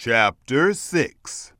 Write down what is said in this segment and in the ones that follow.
Chapter 6.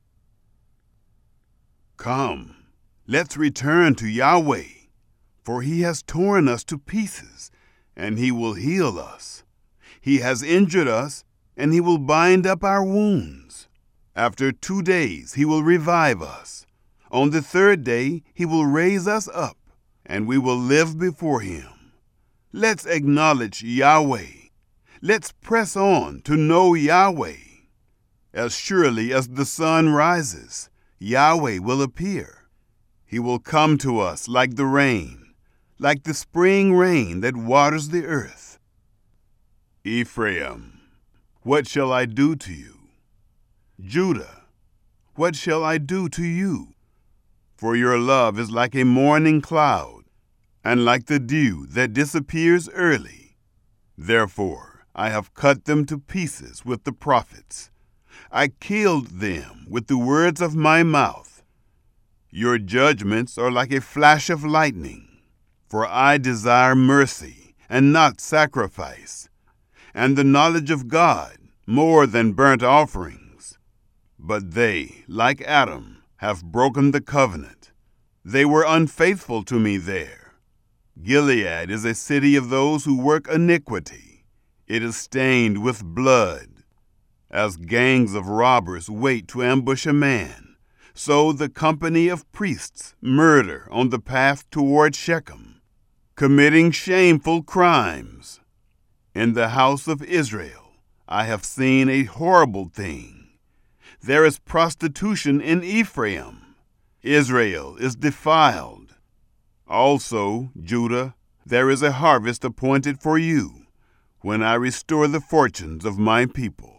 Come, let's return to Yahweh, for he has torn us to pieces, and he will heal us. He has injured us, and he will bind up our wounds. After 2 days he will revive us. On the 3rd day he will raise us up, and we will live before him. Let's acknowledge Yahweh. Let's press on to know Yahweh. As surely as the sun rises, Yahweh will appear. He will come to us like the rain, like the spring rain that waters the earth. Ephraim, what shall I do to you? Judah, what shall I do to you? For your love is like a morning cloud, and like the dew that disappears early. Therefore I have cut them to pieces with the prophets. I killed them with the words of my mouth. Your judgments are like a flash of lightning, for I desire mercy and not sacrifice, and the knowledge of God more than burnt offerings. But they, like Adam, have broken the covenant. They were unfaithful to me there. Gilead is a city of those who work iniquity. It is stained with blood. As gangs of robbers wait to ambush a man, so the company of priests murder on the path toward Shechem, committing shameful crimes. In the house of Israel I have seen a horrible thing. There is prostitution in Ephraim. Israel is defiled. Also, Judah, there is a harvest appointed for you, when I restore the fortunes of my people.